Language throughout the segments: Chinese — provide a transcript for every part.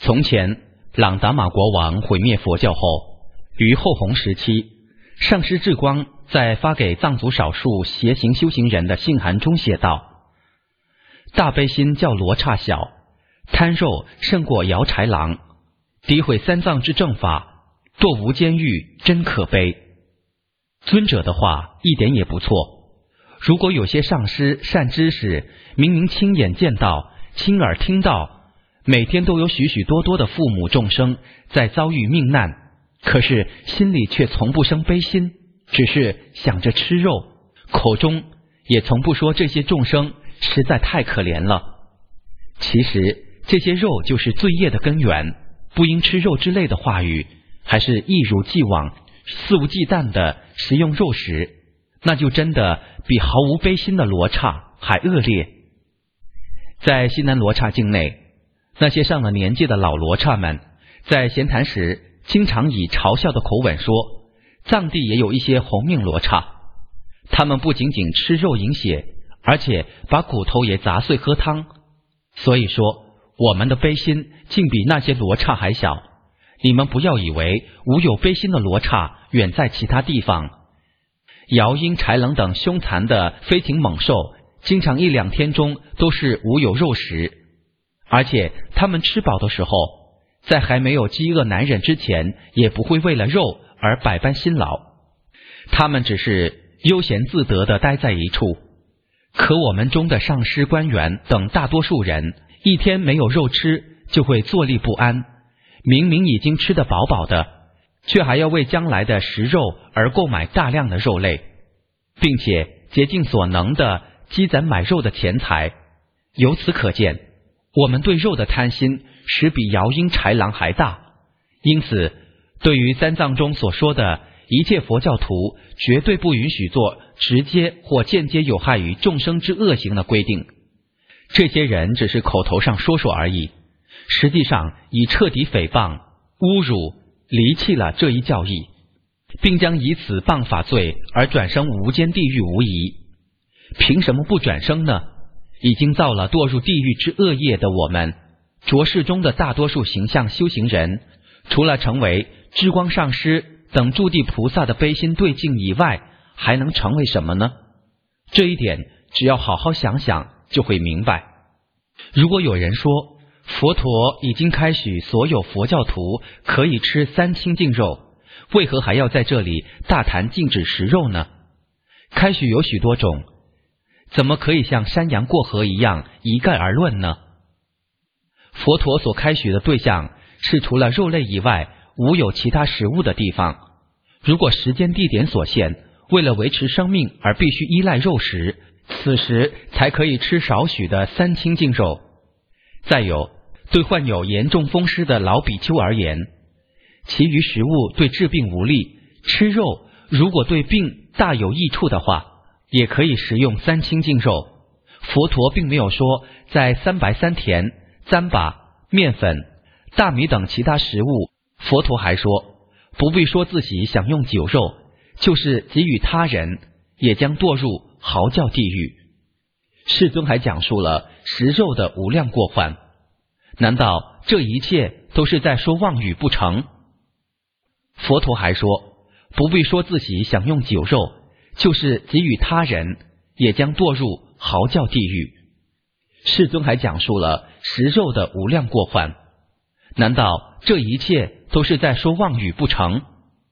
从前，朗达玛国王毁灭佛教后，于后弘时期，上师智光在发给藏族少数邪行修行人的信函中写道：大悲心较罗刹小，贪肉胜过摇豺狼，诋毁三藏之正法，堕无间狱，真可悲。尊者的话一点也不错，如果有些上师善知识明明亲眼见到，亲耳听到，每天都有许许多多的父母众生在遭遇命难，可是心里却从不生悲心，只是想着吃肉，口中也从不说这些众生实在太可怜了。其实这些肉就是罪业的根源，不应吃肉之类的话语，还是一如既往肆无忌惮的食用肉食，那就真的比毫无悲心的罗刹还恶劣。在西南罗刹境内，那些上了年纪的老罗刹们在闲谈时经常以嘲笑的口吻说，藏地也有一些红命罗刹，他们不仅仅吃肉饮血，而且把骨头也砸碎喝汤。所以说我们的悲心竟比那些罗刹还小，你们不要以为无有悲心的罗刹远在其他地方。摇鹰豺狼等凶残的飞禽猛兽，经常一两天中都是无有肉食，而且他们吃饱的时候，在还没有饥饿难忍之前，也不会为了肉而百般辛劳，他们只是悠闲自得地待在一处。可我们中的上师官员等大多数人，一天没有肉吃就会坐立不安，明明已经吃得饱饱的，却还要为将来的食肉而购买大量的肉类，并且竭尽所能地积攒买肉的钱财。由此可见，我们对肉的贪心实比摇鹰豺狼还大。因此对于三藏中所说的一切佛教徒绝对不允许做直接或间接有害于众生之恶行的规定，这些人只是口头上说说而已，实际上已彻底诽谤、侮辱、离弃了这一教义，并将以此谤法罪而转生无间地狱无疑。凭什么不转生呢？已经造了堕入地狱之恶业的我们，浊世中的大多数形象修行人，除了成为智光上师等诸地菩萨的悲心对境以外，还能成为什么呢？这一点只要好好想想就会明白。如果有人说佛陀已经开许所有佛教徒可以吃三清净肉，为何还要在这里大谈禁止食肉呢？开许有许多种，怎么可以像山羊过河一样一概而论呢？佛陀所开许的对象是除了肉类以外无有其他食物的地方。如果时间地点所限，为了维持生命而必须依赖肉食，此时才可以吃少许的三清净肉。再有，对患有严重风湿的老比丘而言，其余食物对治病无力，吃肉如果对病大有益处的话，也可以食用三清净肉。佛陀并没有说在三白三甜、糌粑、面粉、大米等其他食物，佛陀还说不必说自己享用酒肉，就是给予他人，也将堕入嚎叫地狱。世尊还讲述了食肉的无量过患，难道这一切都是在说妄语不成？佛陀还说不必说自己享用酒肉，就是给予他人，也将堕入嚎叫地狱。世尊还讲述了食肉的无量过患，难道这一切都是在说妄语不成？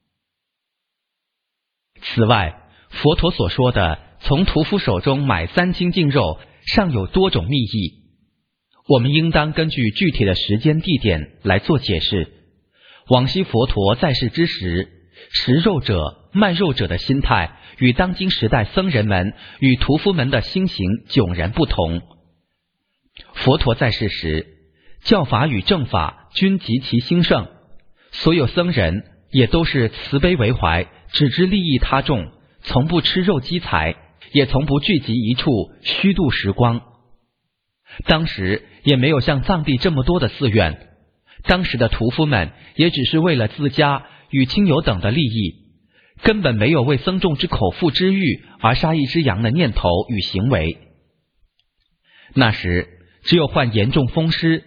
此外，佛陀所说的从屠夫手中买三清净肉尚有多种密意，我们应当根据具体的时间地点来做解释。往昔佛陀在世之时，食肉者、卖肉者的心态与当今时代僧人们与屠夫们的心行迥然不同。佛陀在世时，教法与正法均极其兴盛，所有僧人也都是慈悲为怀，只知利益他众，从不吃肉积财，也从不聚集一处虚度时光。当时也没有像藏地这么多的寺院，当时的屠夫们也只是为了自家与亲友等的利益，根本没有为僧众之口腹之欲而杀一只羊的念头与行为。那时只有患严重风湿、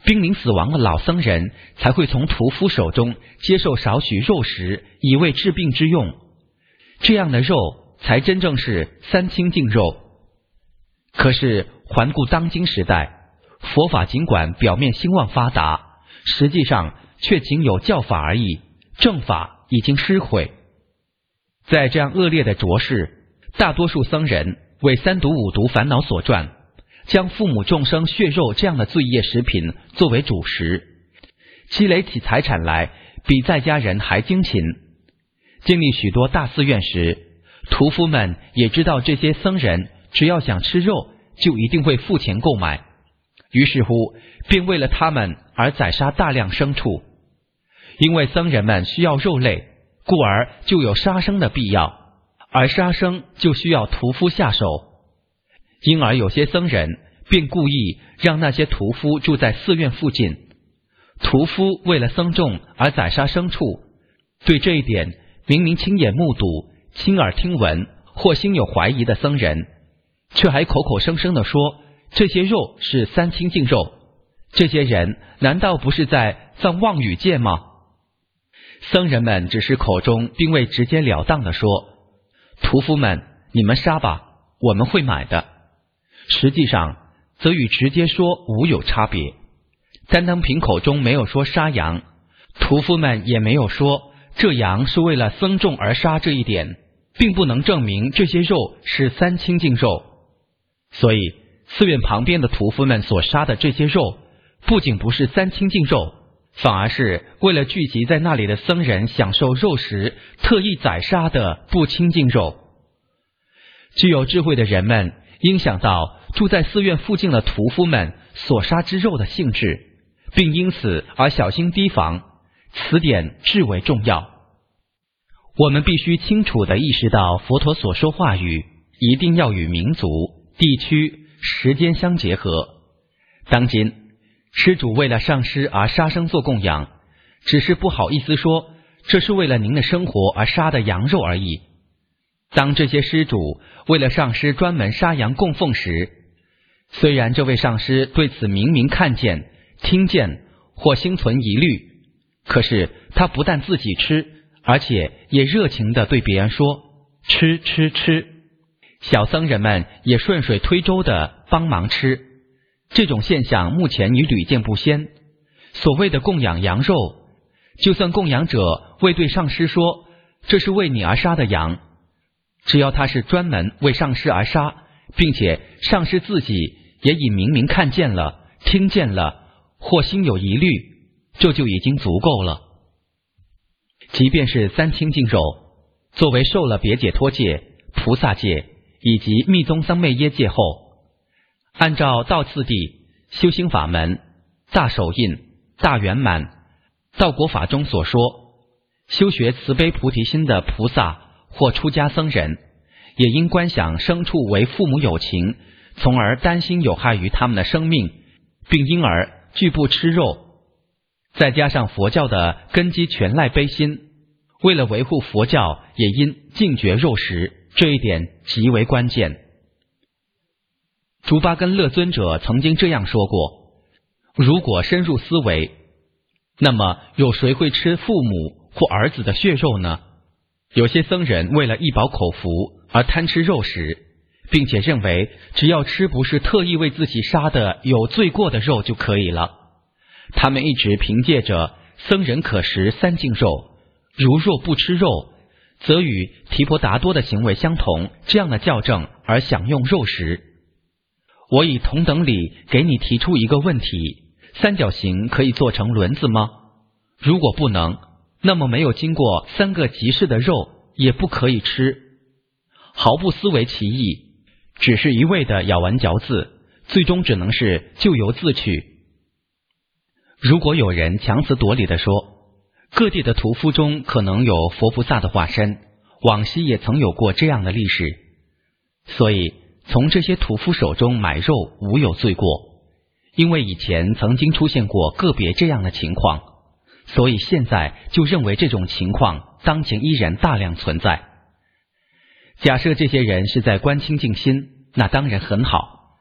濒临死亡的老僧人才会从屠夫手中接受少许肉食以为治病之用，这样的肉才真正是三清净肉。可是环顾当今时代，佛法尽管表面兴旺发达，实际上却仅有教法而已，正法已经失毁。在这样恶劣的浊世，大多数僧人为三毒五毒烦恼所转，将父母众生血肉这样的罪业食品作为主食，积累起财产来比在家人还精勤。经历许多大寺院时，屠夫们也知道这些僧人只要想吃肉就一定会付钱购买，于是乎便为了他们而宰杀大量牲畜。因为僧人们需要肉类，故而就有杀生的必要，而杀生就需要屠夫下手。因而有些僧人便故意让那些屠夫住在寺院附近。屠夫为了僧众而宰杀牲畜，对这一点明明亲眼目睹、亲耳听闻或心有怀疑的僧人，却还口口声声地说这些肉是三清净肉，这些人难道不是在放妄语戒吗？僧人们只是口中并未直截了当地说，屠夫们，你们杀吧，我们会买的。实际上则与直接说无有差别。单单凭口中没有说杀羊，屠夫们也没有说这羊是为了僧众而杀，这一点并不能证明这些肉是三清净肉。所以寺院旁边的屠夫们所杀的这些肉不仅不是三清净肉，反而是为了聚集在那里的僧人享受肉食特意宰杀的不清净肉。具有智慧的人们应想到住在寺院附近的屠夫们所杀之肉的性质，并因此而小心提防，此点至为重要。我们必须清楚地意识到，佛陀所说话语一定要与民族、地区、时间相结合。当今施主为了上师而杀生做供养，只是不好意思说这是为了您的生活而杀的羊肉而已。当这些施主为了上师专门杀羊供奉时，虽然这位上师对此明明看见、听见或心存疑虑，可是他不但自己吃，而且也热情地对别人说吃吃吃，小僧人们也顺水推舟地帮忙吃。这种现象目前已屡见不鲜。所谓的供养羊肉，就算供养者未对上师说这是为你而杀的羊，只要他是专门为上师而杀，并且上师自己也已明明看见了、听见了或心有疑虑，这就已经足够了。即便是三清净肉，作为受了别解脱戒、菩萨戒以及密宗僧昧耶戒后，按照道次第、修行法门、大手印、大圆满、道果法中所说，修学慈悲菩提心的菩萨或出家僧人，也应观想牲畜为父母有情，从而担心有害于他们的生命，并因而拒不吃肉。再加上佛教的根基全赖悲心，为了维护佛教，也应禁绝肉食，这一点极为关键。竹巴根勒尊者曾经这样说过，如果深入思维，那么有谁会吃父母或儿子的血肉呢？有些僧人为了一饱口福而贪吃肉食，并且认为只要吃不是特意为自己杀的有罪过的肉就可以了。他们一直凭借着僧人可食三净肉，如若不吃肉，则与提婆达多的行为相同这样的校正而享用肉食。我以同等理给你提出一个问题，三角形可以做成轮子吗？如果不能，那么没有经过三个集市的肉也不可以吃。毫不思维其意，只是一味的咬文嚼字，最终只能是咎由自取。如果有人强词夺理地说，各地的屠夫中可能有佛菩萨的化身，往昔也曾有过这样的历史，所以从这些屠夫手中买肉无有罪过，因为以前曾经出现过个别这样的情况，所以现在就认为这种情况当前依然大量存在。假设这些人是在观清净心，那当然很好。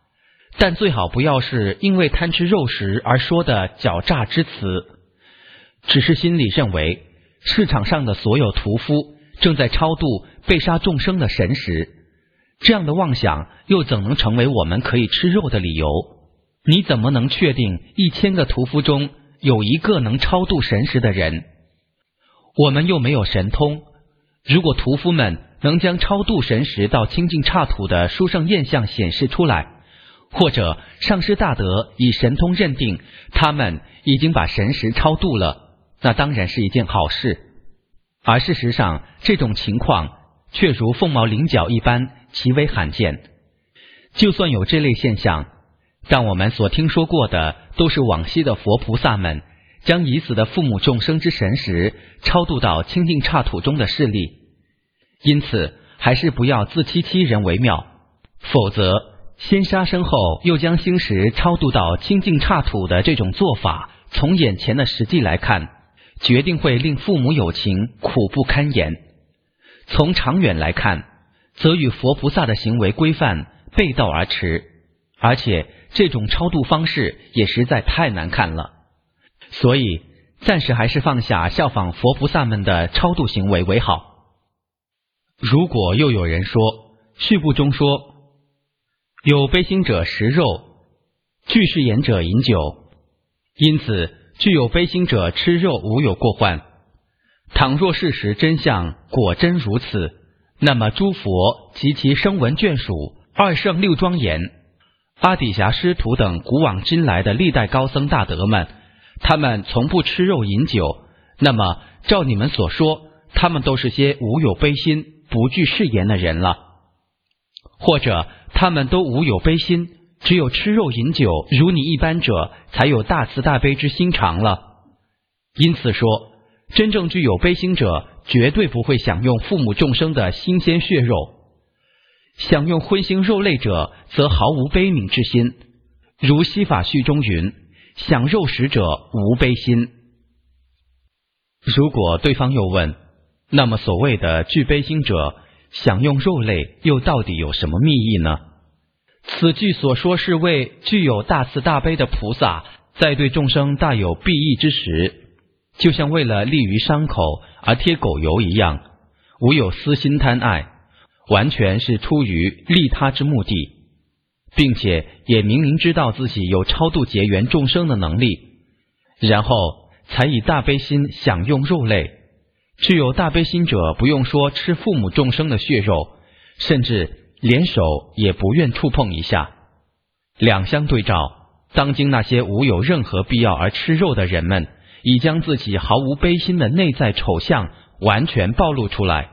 但最好不要是因为贪吃肉食而说的狡诈之词，只是心里认为市场上的所有屠夫正在超度被杀众生的神识，这样的妄想又怎能成为我们可以吃肉的理由？你怎么能确定1000个屠夫中有一个能超度神识的人？我们又没有神通，如果屠夫们能将超度神识到清净刹土的殊胜现象显示出来，或者上师大德以神通认定他们已经把神识超度了，那当然是一件好事。而事实上，这种情况却如凤毛麟角一般，极为罕见。就算有这类现象，但我们所听说过的都是往昔的佛菩萨们将已死的父母众生之神识超度到清净刹土中的事例，因此还是不要自欺欺人为妙。否则先杀生后又将星识超度到清净刹土的这种做法，从眼前的实际来看，决定会令父母有情苦不堪言。从长远来看，则与佛菩萨的行为规范背道而驰，而且这种超度方式也实在太难看了。所以暂时还是放下效仿佛菩萨们的超度行为为好。如果又有人说，序部中说有悲心者食肉，具是言者饮酒，因此具有悲心者吃肉无有过患。倘若事实真相果真如此，那么诸佛及其声闻眷属、二圣六庄严、阿底峡师徒等古往今来的历代高僧大德们，他们从不吃肉饮酒，那么照你们所说，他们都是些无有悲心、不具誓言的人了。或者他们都无有悲心，只有吃肉饮酒如你一般者才有大慈大悲之心肠了。因此说，真正具有悲心者绝对不会享用父母众生的新鲜血肉，享用荤腥肉类者则毫无悲悯之心，如西法序中云，享肉食者无悲心。如果对方又问，那么所谓的具悲心者享用肉类又到底有什么密意呢？此句所说是为具有大慈大悲的菩萨在对众生大有裨益之时，就像为了利于伤口而贴狗油一样，无有私心贪爱，完全是出于利他之目的，并且也明明知道自己有超度结缘众生的能力，然后才以大悲心享用肉类。具有大悲心者不用说吃父母众生的血肉，甚至连手也不愿触碰一下。两相对照，当今那些无有任何必要而吃肉的人们，已将自己毫无悲心的内在丑相完全暴露出来。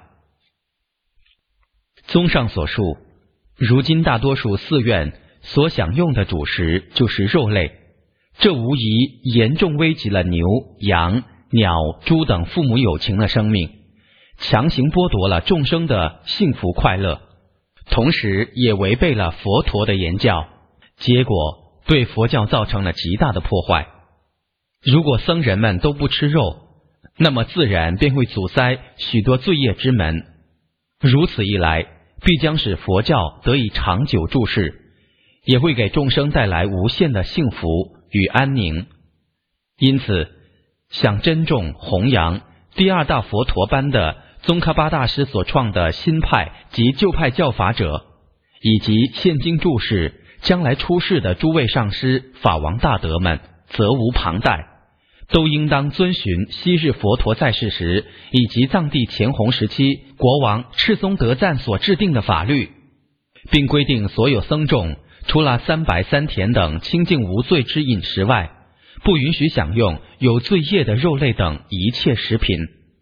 综上所述，如今大多数寺院所享用的主食就是肉类，这无疑严重危及了牛、羊、鸟、猪等父母有情的生命，强行剥夺了众生的幸福快乐，同时也违背了佛陀的言教，结果对佛教造成了极大的破坏。如果僧人们都不吃肉，那么自然便会阻塞许多罪业之门，如此一来，必将使佛教得以长久住世，也会给众生带来无限的幸福与安宁。因此想珍重弘扬第二大佛陀般的宗喀巴大师所创的新派及旧派教法者，以及现今住世将来出世的诸位上师法王大德们，责无旁贷，都应当遵循昔日佛陀在世时以及藏地乾弘时期国王赤松德赞所制定的法律，并规定所有僧众除了三白三甜等清净无罪之饮食外，不允许享用有罪业的肉类等一切食品。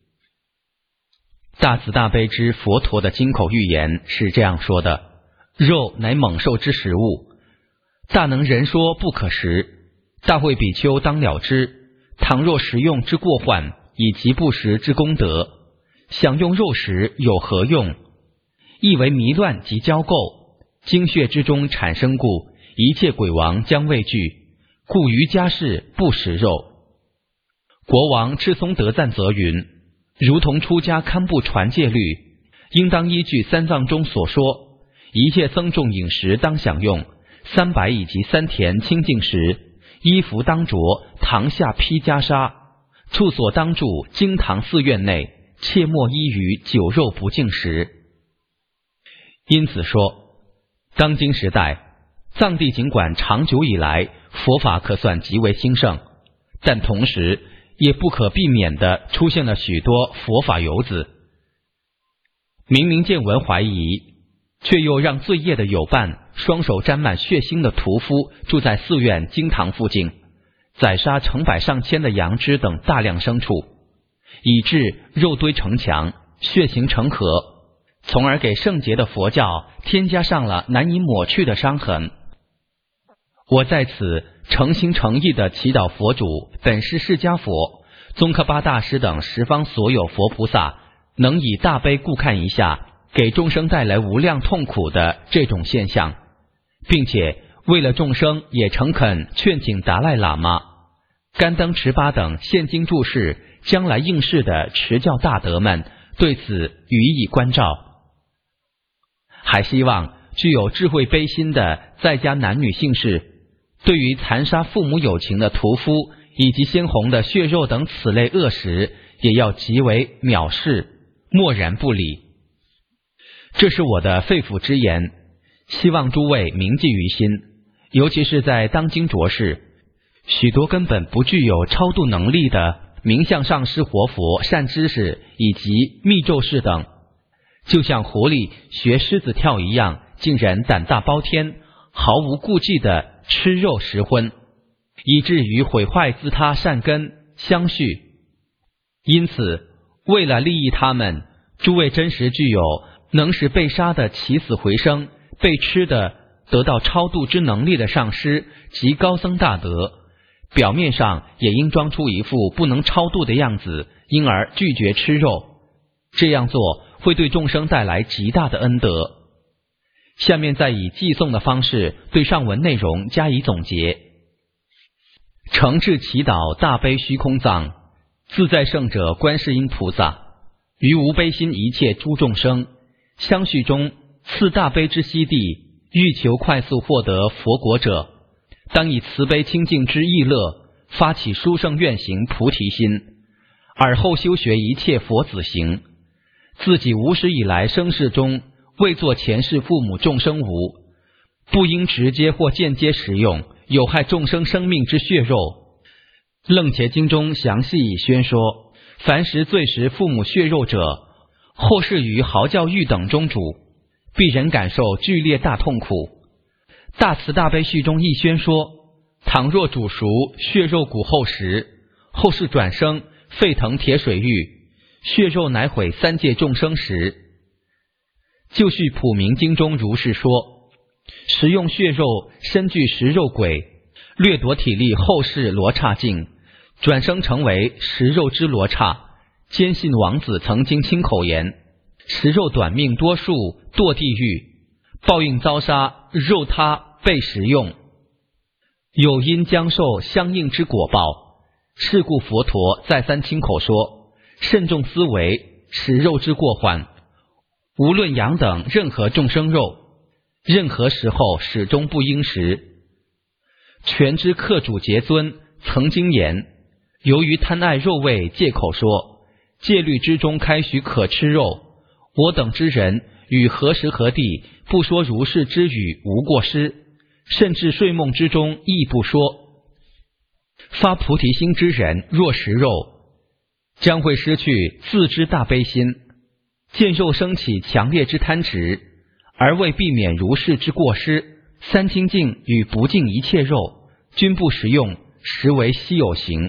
大慈大悲之佛陀的金口玉言是这样说的：肉乃猛兽之食物，大能人说不可食，大会比丘当了之。倘若食用之过患，以及不食之功德，享用肉食有何用？亦为迷乱及交构，精血之中产生故，一切鬼王将畏惧，故于家事不食肉。国王赤松德赞则云：如同出家堪布传戒律，应当依据三藏中所说，一切僧众饮食当享用， 300以及3田清净时，衣服当着，堂下披袈裟，处所当住经堂寺院内，切莫依于酒肉不净时。因此说，当今时代，藏地尽管长久以来佛法可算极为兴盛，但同时也不可避免地出现了许多佛法游子，明明见闻怀疑，却又让罪业的友伴双手沾满血腥的屠夫住在寺院经堂附近，宰杀成百上千的羊只等大量牲畜，以致肉堆成墙，血形成河，从而给圣洁的佛教添加上了难以抹去的伤痕。我在此诚心诚意地祈祷佛主本师释迦佛、宗喀巴大师等十方所有佛菩萨能以大悲顾看一下给众生带来无量痛苦的这种现象，并且为了众生也诚恳劝请达赖喇嘛、甘登持巴等现今住世将来应世的持教大德们对此予以关照。还希望具有智慧悲心的在家男女性士，对于残杀父母有情的屠夫以及鲜红的血肉等此类恶食，也要极为藐视，漠然不理。这是我的肺腑之言，希望诸位铭记于心。尤其是在当今浊世，许多根本不具有超度能力的名相上师活佛善知识以及密咒士等，就像狐狸学狮子跳一样，竟然胆大包天，毫无顾忌地吃肉食荤，以至于毁坏自他善根相续。因此，为了利益他们，诸位真实具有能使被杀的起死回生，被吃的得到超度之能力的上师及高僧大德，表面上也应装出一副不能超度的样子，因而拒绝吃肉。这样做会对众生带来极大的恩德。下面再以寄诵的方式对上文内容加以总结。诚挚祈祷大悲虚空藏自在圣者观世音菩萨，于无悲心一切诸众生相续中赐大悲之悉地，欲求快速获得佛果者，当以慈悲清净之意乐发起殊胜愿行菩提心，而后修学一切佛子行。自己无始以来生世中为作前世父母众生无，不应直接或间接食用有害众生生命之血肉。楞伽经中详细宣说，凡食罪食父母血肉者，后世于嚎叫狱等中煮，必然感受剧烈大痛苦。大慈大悲序中亦宣说，倘若煮熟血肉骨后食，后世转生沸腾铁水狱，血肉乃毁三界众生时。就续普明经中如是说，食用血肉身具食肉鬼，掠夺体力后世罗刹境，转生成为食肉之罗刹。坚信王子曾经亲口言，食肉短命多数堕地狱，报应遭杀，肉他被食用，有因将受相应之果报。是故佛陀再三亲口说，慎重思维食肉之过患，无论羊等任何众生肉，任何时候始终不应食。全知客主节尊曾经言，由于贪爱肉味，借口说戒律之中开许可吃肉，我等之人与何时何地不说如是之语无过失，甚至睡梦之中亦不说。发菩提心之人若食肉，将会失去自知大悲心，见肉生起强烈之贪执，而为避免如是之过失，三清净与不净一切肉均不食用，实为稀有行。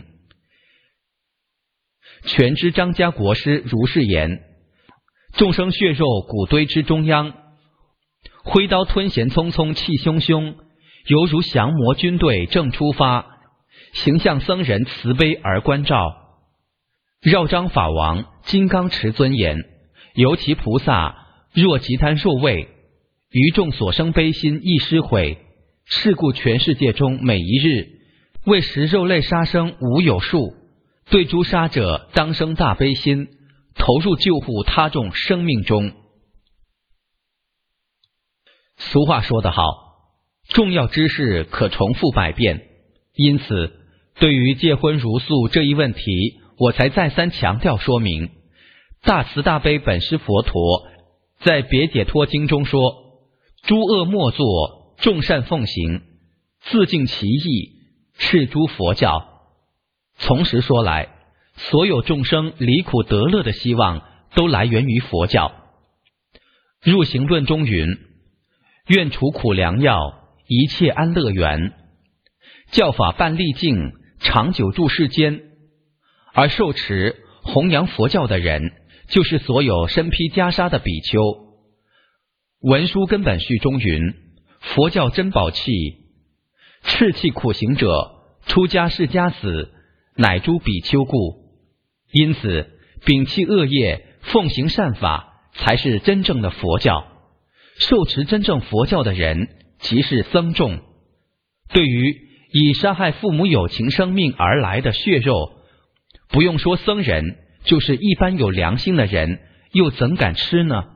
全知张家国师如是言，众生血肉骨堆之中央，挥刀吞衔匆匆气汹汹，犹如降魔军队正出发，形象僧人慈悲而关照。绕章法王金刚持尊言，尤其菩萨若极贪肉味，于众所生悲心亦失毁。是故全世界中每一日为食肉类杀生无有数，对诸杀者当生大悲心，投入救护他众生命中。俗话说得好， 重要之事可重复百遍。因此，对于戒荤茹素这一问题，我才再三强调说明。大慈大悲本师佛陀在《别解脱经》中说：诸恶莫作，众善奉行，自净其意，是诸佛教。从实说来，所有众生离苦得乐的希望都来源于佛教。入行论中云：愿除苦良药，一切安乐园。教法办历尽，长久住世间。而受持弘扬佛教的人，就是所有身披袈裟的比丘。文殊根本序中云：佛教珍宝器，赤气苦行者，出家释迦子，乃诸比丘故。因此，摒弃恶业，奉行善法，才是真正的佛教。受持真正佛教的人，即是僧众。对于以杀害父母有情生命而来的血肉，不用说僧人，就是一般有良心的人，又怎敢吃呢？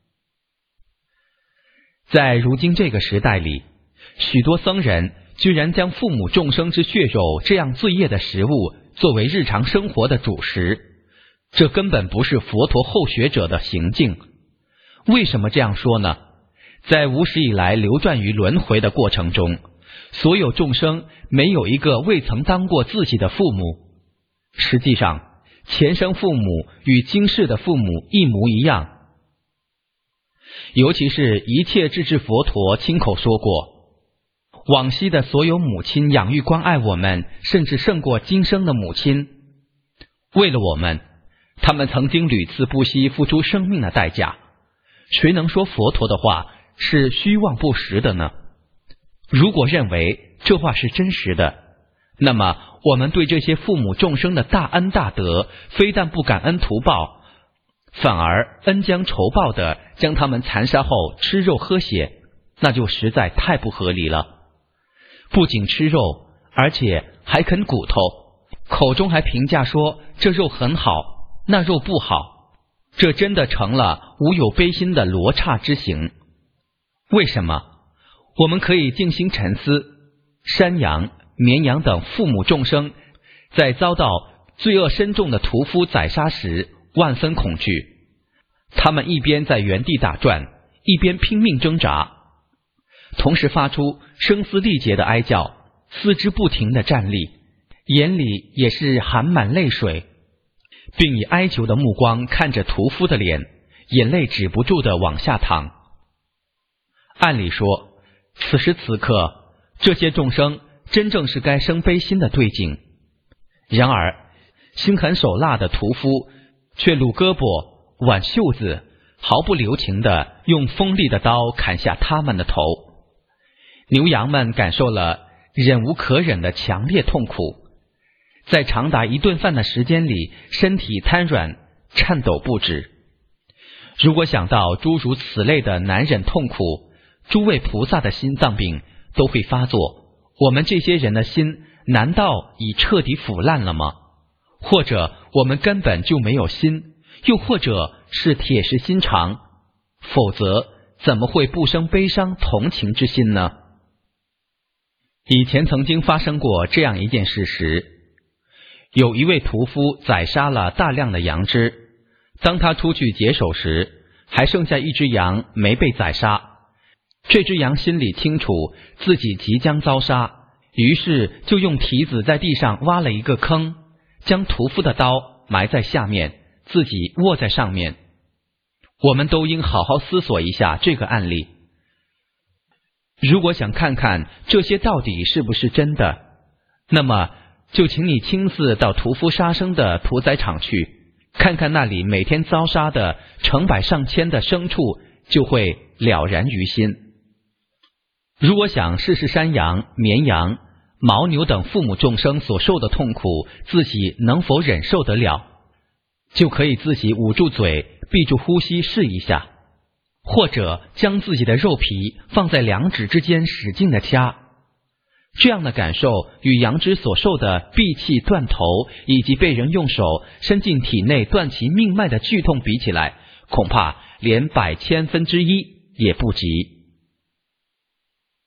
在如今这个时代里，许多僧人居然将父母众生之血肉这样罪业的食物作为日常生活的主食，这根本不是佛陀后学者的行径。为什么这样说呢？在无始以来流转于轮回的过程中，所有众生没有一个未曾当过自己的父母。实际上，前生父母与今世的父母一模一样。尤其是一切智智佛陀亲口说过，往昔的所有母亲养育关爱我们，甚至胜过今生的母亲。为了我们，他们曾经屡次不惜付出生命的代价。谁能说佛陀的话是虚妄不实的呢？如果认为这话是真实的，那么我们对这些父母众生的大恩大德，非但不感恩图报，反而恩将仇报的将他们残杀后吃肉喝血，那就实在太不合理了。不仅吃肉，而且还啃骨头，口中还评价说这肉很好，那肉不好，这真的成了无有悲心的罗刹之行。为什么？我们可以静心沉思，山羊、绵羊等父母众生在遭到罪恶深重的屠夫宰杀时，万分恐惧。他们一边在原地打转，一边拼命挣扎，同时发出声嘶力竭的哀叫，四肢不停地站立，眼里也是含满泪水，并以哀求的目光看着屠夫的脸，眼泪止不住地往下淌。按理说，此时此刻，这些众生真正是该生悲心的对境。然而，心狠手辣的屠夫却撸胳膊、挽袖子，毫不留情地用锋利的刀砍下他们的头。牛羊们感受了忍无可忍的强烈痛苦，在长达一顿饭的时间里，身体瘫软，颤抖不止。如果想到诸如此类的难忍痛苦，诸位菩萨的心脏病都会发作。我们这些人的心难道已彻底腐烂了吗？或者我们根本就没有心，又或者是铁石心肠，否则怎么会不生悲伤同情之心呢？以前曾经发生过这样一件事实，有一位屠夫宰杀了大量的羊只，当他出去解手时，还剩下一只羊没被宰杀。这只羊心里清楚自己即将遭杀，于是就用蹄子在地上挖了一个坑，将屠夫的刀埋在下面，自己卧在上面。我们都应好好思索一下这个案例。如果想看看这些到底是不是真的，那么就请你亲自到屠夫杀生的屠宰场去，看看那里每天遭杀的成百上千的牲畜，就会了然于心。如果想试试山羊、绵羊、牦牛等父母众生所受的痛苦，自己能否忍受得了，就可以自己捂住嘴，闭住呼吸试一下，或者将自己的肉皮放在两指之间使劲地掐。这样的感受与羊只所受的闭气断头以及被人用手伸进体内断其命脉的剧痛比起来，恐怕连100,000,000,000也不及。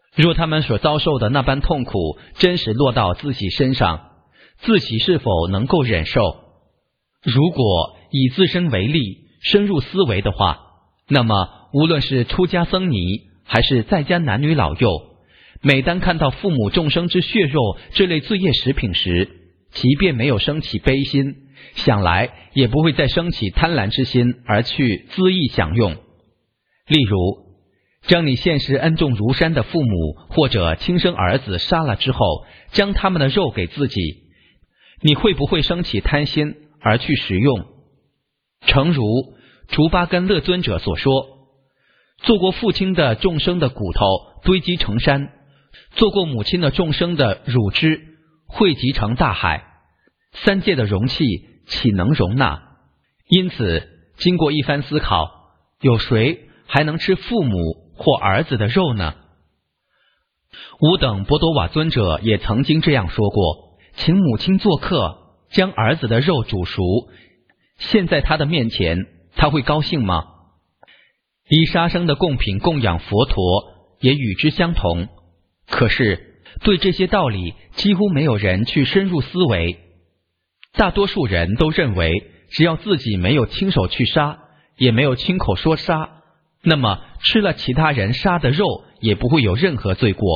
若他们所遭受的那般痛苦真实落到自己身上，自己是否能够忍受？如果以自身为例，深入思维的话，那么无论是出家僧尼还是在家男女老幼，每当看到父母众生之血肉这类罪业食品时，即便没有升起悲心，想来也不会再升起贪婪之心而去恣意享用。例如，将你现实恩重如山的父母或者亲生儿子杀了之后，将他们的肉给自己，你会不会升起贪心而去食用？诚如竹巴根勒尊者所说，做过父亲的众生的骨头堆积成山，做过母亲的众生的乳汁汇集成大海，三界的容器岂能容纳？因此经过一番思考，有谁还能吃父母或儿子的肉呢？吾等博多瓦尊者也曾经这样说过，请母亲做客，将儿子的肉煮熟，现在他的面前，他会高兴吗？以杀生的贡品供养佛陀也与之相同，可是对这些道理几乎没有人去深入思维。大多数人都认为，只要自己没有亲手去杀，也没有亲口说杀，那么吃了其他人杀的肉也不会有任何罪过。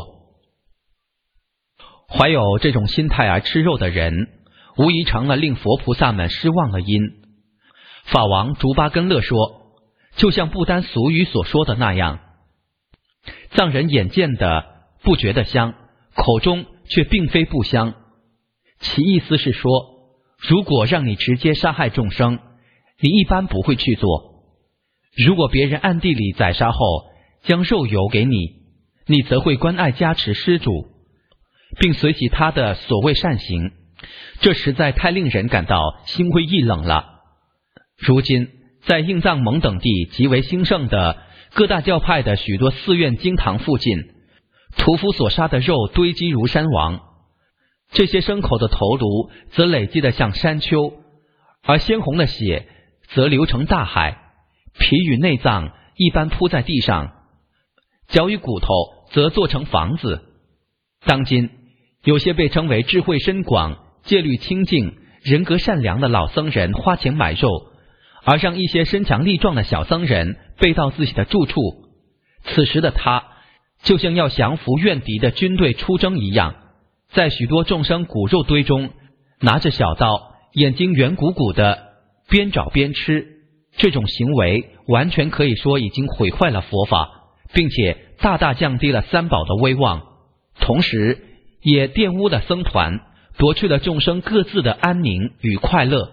怀有这种心态而吃肉的人，无疑成了令佛菩萨们失望的因。法王竹巴根勒说，就像不丹俗语所说的那样，藏人眼见的不觉得香，口中却并非不香。其意思是说，如果让你直接杀害众生，你一般不会去做；如果别人暗地里宰杀后将肉油给你，你则会关爱加持施主，并随喜他的所谓善行。这实在太令人感到心灰意冷了。如今在印藏蒙等地极为兴盛的各大教派的许多寺院经堂附近，屠夫所杀的肉堆积如山王，这些牲口的头颅则累积得像山丘，而鲜红的血则流成大海，皮与内脏一般铺在地上，脚与骨头则做成房子。当今有些被称为智慧深广、戒律清净、人格善良的老僧人花钱买肉，而让一些身强力壮的小僧人背到自己的住处。此时的他就像要降服怨敌的军队出征一样，在许多众生骨肉堆中拿着小刀，眼睛圆鼓鼓的边找边吃。这种行为完全可以说已经毁坏了佛法，并且大大降低了三宝的威望，同时也玷污了僧团，夺去了众生各自的安宁与快乐。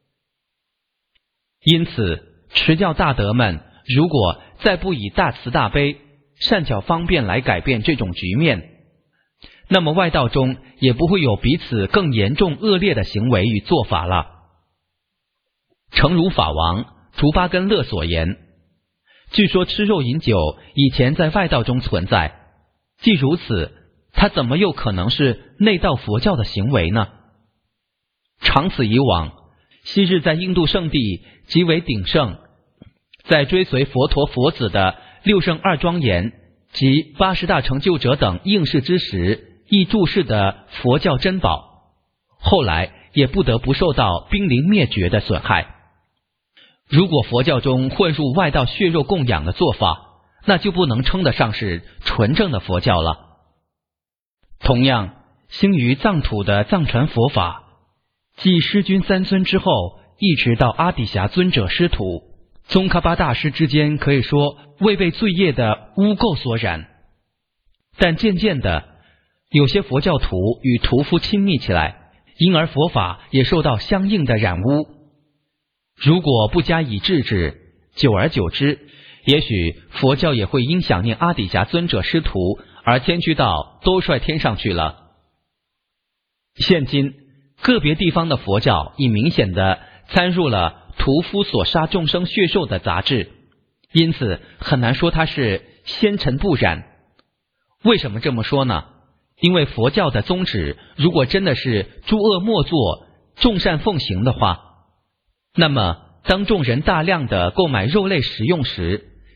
因此持教大德们如果再不以大慈大悲、善巧方便来改变这种局面，那么外道中也不会有比此更严重恶劣的行为与做法了。诚如法王竹巴根勒所言，据说吃肉饮酒以前在外道中存在，既如此，它怎么又可能是内道佛教的行为呢？长此以往，昔日在印度圣地极为鼎盛，在追随佛陀佛子的六圣二庄严及80大成就者等应试之时亦注释的佛教珍宝，后来也不得不受到濒临灭绝的损害。如果佛教中混入外道血肉供养的做法，那就不能称得上是纯正的佛教了。同样，兴于藏土的藏传佛法，继师君三尊之后，一直到阿底峡尊者师徒，宗喀巴大师之间可以说未被罪业的污垢所染。但渐渐的，有些佛教徒与屠夫亲密起来，因而佛法也受到相应的染污。如果不加以制止，久而久之，也许佛教也会因想念阿底峡尊者师徒而迁居到兜率天上去了。现今个别地方的佛教已明显的参入了屠夫所杀众生血肉的杂质，因此很难说它是纤尘不染。为什么这么说呢？因为佛教的宗旨如果真的是诸恶莫作、众善奉行的话，那么当众人大量的购买肉类食用时，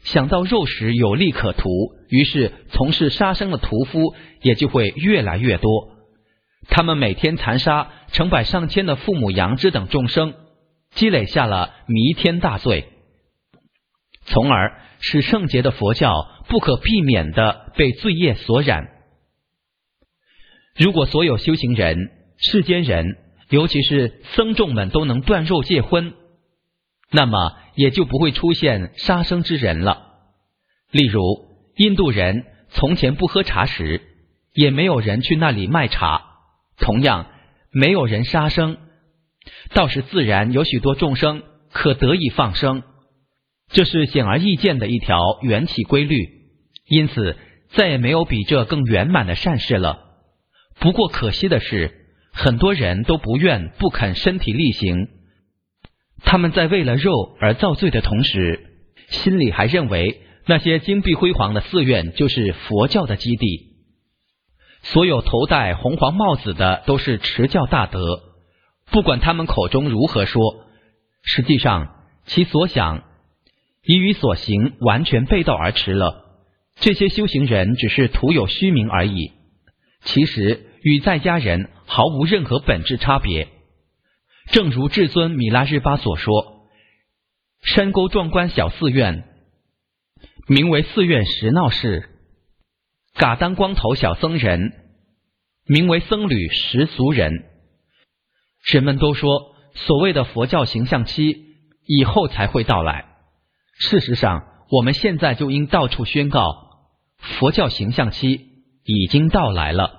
想到肉食有利可图，于是从事杀生的屠夫也就会越来越多。他们每天残杀成百上千的父母羊只等众生，积累下了弥天大罪，从而使圣洁的佛教不可避免地被罪业所染。如果所有修行人、世间人，尤其是僧众们都能断肉戒荤，那么也就不会出现杀生之人了。例如，印度人从前不喝茶时，也没有人去那里卖茶，同样没有人杀生，倒是自然有许多众生可得以放生，这是显而易见的一条缘起规律，因此再也没有比这更圆满的善事了。不过可惜的是，很多人都不愿不肯身体力行，他们在为了肉而造罪的同时，心里还认为那些金碧辉煌的寺院就是佛教的基地，所有头戴红黄帽子的都是持教大德，不管他们口中如何说，实际上其所想已与所行完全背道而驰了。这些修行人只是徒有虚名而已，其实与在家人毫无任何本质差别。正如至尊米拉日巴所说，山沟壮观小寺院名为寺院石闹市，嘎当光头小僧人名为僧侣石俗人。人们都说所谓的佛教形象期以后才会到来，事实上我们现在就应到处宣告，佛教形象期已经到来了。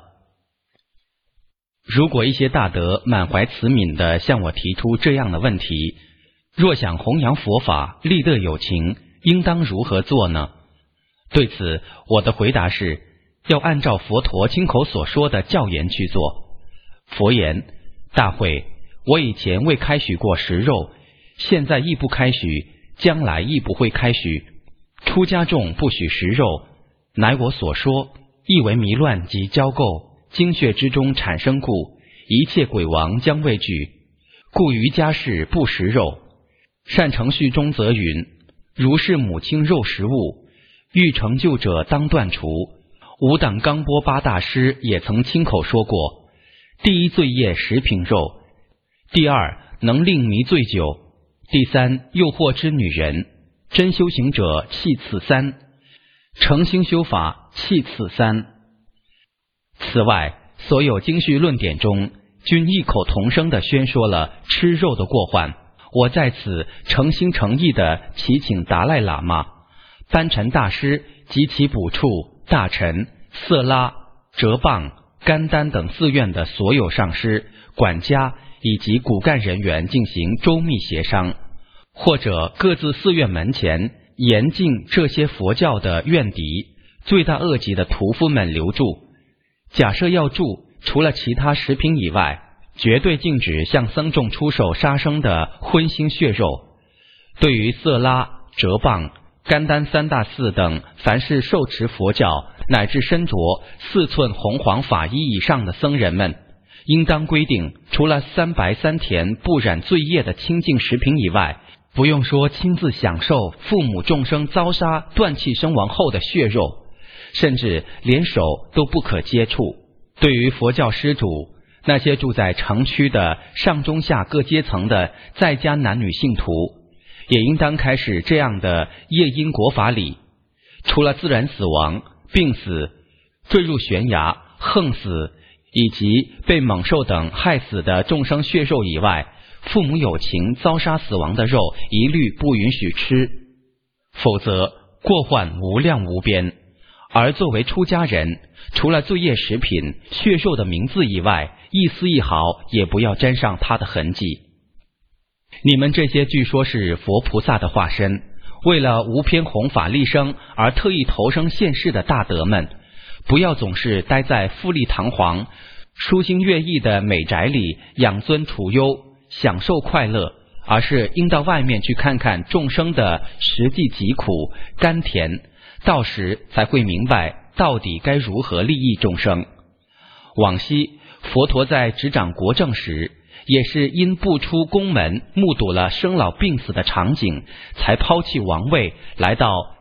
如果一些大德满怀慈悯地向我提出这样的问题，若想弘扬佛法，利得有情，应当如何做呢？对此，我的回答是，要按照佛陀亲口所说的教言去做。佛言：大会，我以前未开许过食肉，现在亦不开许，将来亦不会开许。出家众不许食肉，乃我所说，亦为迷乱及交构，精血之中产生故，一切鬼王将畏惧，故于家事不食肉。善程序中则云：如是母亲肉食物，欲成就者当断除。吾等冈波巴大师也曾亲口说过，第一罪业食品肉，第二能令迷醉酒，第三诱惑之女人。真修行者弃此三，诚心修法弃此三。此外，所有经序论点中均异口同声地宣说了吃肉的过患。我在此诚心诚意地祈请达赖喇嘛、班禅大师及其补处、大臣、色拉、哲蚌、甘丹等寺院的所有上师、管家以及骨干人员进行周密协商，或者各自寺院门前严禁这些佛教的怨敌、罪大恶极的屠夫们留住。假设要住，除了其他食品以外，绝对禁止向僧众出售杀生的荤腥血肉。对于色拉、哲蚌、甘丹三大寺等凡是受持佛教乃至身着4寸红黄法衣以上的僧人们，应当规定，除了3白3甜不染罪业的清净食品以外，不用说亲自享受父母众生遭杀断气身亡后的血肉，甚至连手都不可接触。对于佛教施主，那些住在城区的上中下各阶层的在家男女信徒，也应当开始这样的业因果法理。除了自然死亡、病死、坠入悬崖、横死以及被猛兽等害死的众生血肉以外，父母有情遭杀死亡的肉一律不允许吃，否则过患无量无边。而作为出家人，除了罪业食品、血肉的名字以外，一丝一毫也不要沾上它的痕迹。你们这些据说是佛菩萨的化身，为了无偏弘法利生而特意投生现世的大德们，不要总是待在富丽堂皇、舒心悦意的美宅里养尊处优、享受快乐，而是应到外面去看看众生的实际疾苦甘甜，到时才会明白到底该如何利益众生。往昔佛陀在执掌国政时，也是因不出宫门，目睹了生老病死的场景，才抛弃王位，来到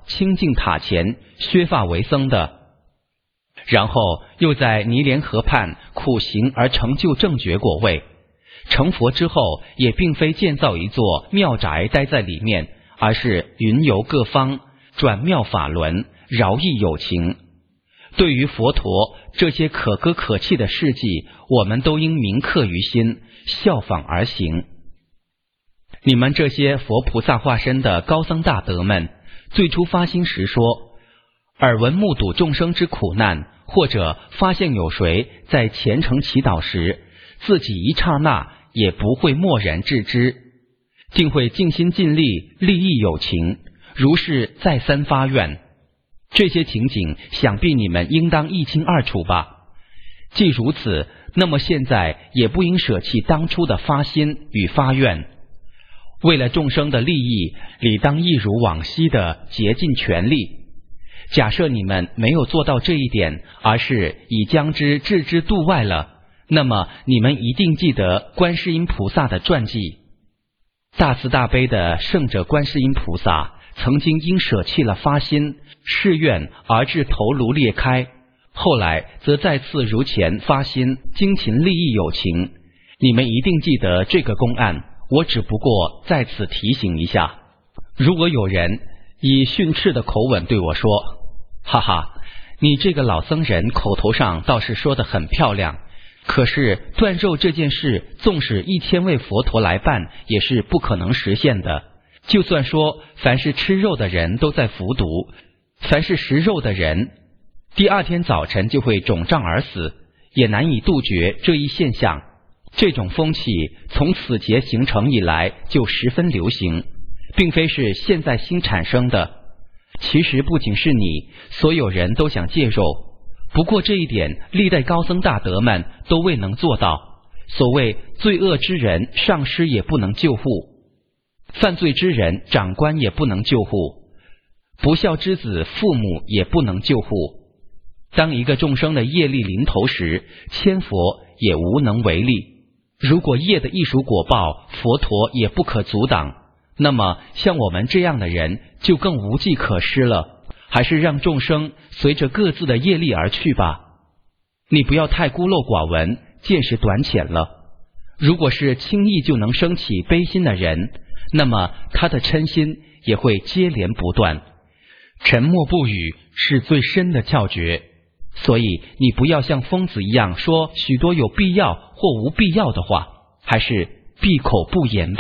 清净塔前削发为僧的，然后又在尼连河畔苦行而成就正觉果位。成佛之后，也并非建造一座庙宅待在里面，而是云游各方，转妙法轮，饶益有情。对于佛陀这些可歌可泣的事迹，我们都应铭刻于心，效仿而行。你们这些佛菩萨化身的高僧大德们，最初发心时说，耳闻目睹众生之苦难，或者发现有谁在虔诚祈祷时，自己一刹那也不会漠然置之，定会尽心尽力利益有情，如是再三发愿。这些情景想必你们应当一清二楚吧。既如此，那么现在也不应舍弃当初的发心与发愿，为了众生的利益，理当一如往昔的竭尽全力。假设你们没有做到这一点，而是已将之置之度外了，那么你们一定记得观世音菩萨的传记。大慈大悲的圣者观世音菩萨曾经因舍弃了发心誓愿而致头颅裂开，后来则再次如前发心精勤利益有情。你们一定记得这个公案，我只不过在此提醒一下。如果有人以训斥的口吻对我说，哈哈，你这个老僧人口头上倒是说得很漂亮，可是断肉这件事纵使1000位佛陀来办也是不可能实现的。就算说凡是吃肉的人都在服毒，凡是食肉的人第2天早晨就会肿胀而死，也难以杜绝这一现象。这种风气从此节形成以来就十分流行，并非是现在新产生的。其实不仅是你，所有人都想戒肉，不过这一点历代高僧大德们都未能做到。所谓罪恶之人，上师也不能救护，犯罪之人，长官也不能救护，不孝之子，父母也不能救护。当一个众生的业力临头时，千佛也无能为力。如果业的艺术果报，佛陀也不可阻挡，那么像我们这样的人就更无计可施了。还是让众生随着各自的业力而去吧。你不要太孤陋寡闻，见识短浅了。如果是轻易就能升起悲心的人，那么他的嗔心也会接连不断。沉默不语是最深的窍诀，所以你不要像疯子一样说许多有必要或无必要的话，还是闭口不言吧。